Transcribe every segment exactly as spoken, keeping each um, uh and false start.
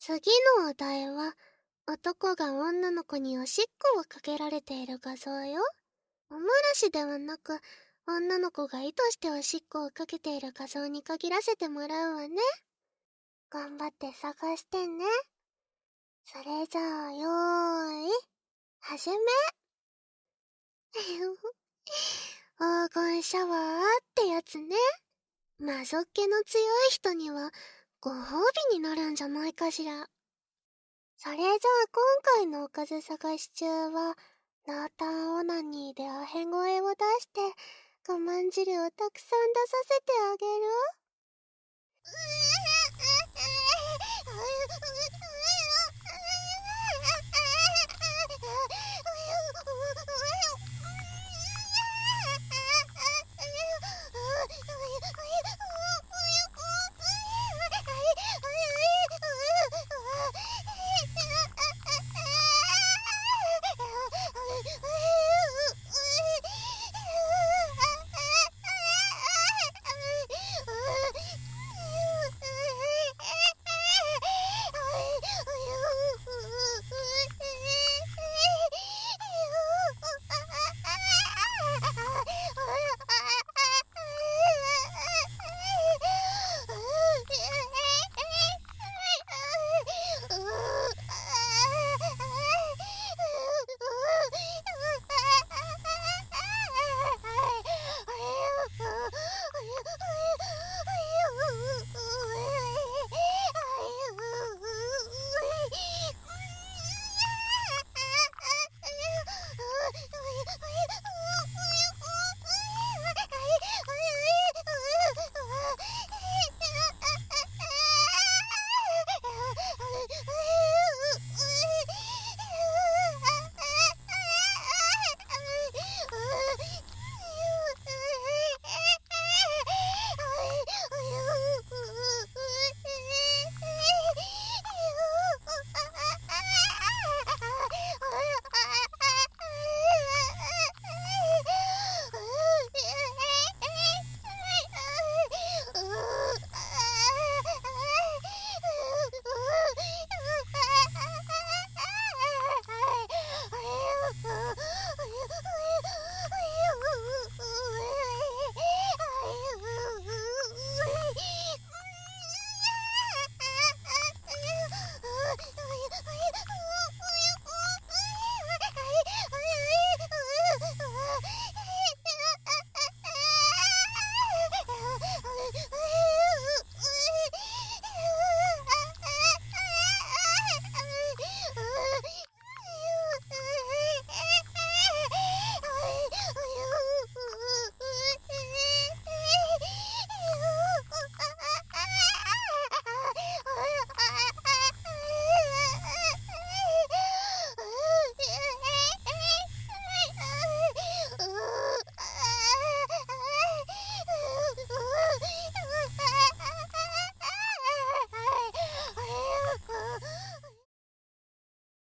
次のお題は、男が女の子におしっこをかけられている画像よ。おもらしではなく、女の子が意図しておしっこをかけている画像に限らせてもらうわね。頑張って探してね。それじゃあ、よーい、はじめ。黄金シャワーってやつね。まぞっ気の強い人にはご褒美になるんじゃないかしら。それじゃあ今回のおかず探し中は、ノータンオナニーでアヘ声を出して、我慢汁をたくさん出させてあげる。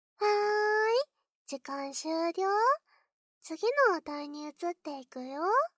時間終了。次のお題に移っていくよ。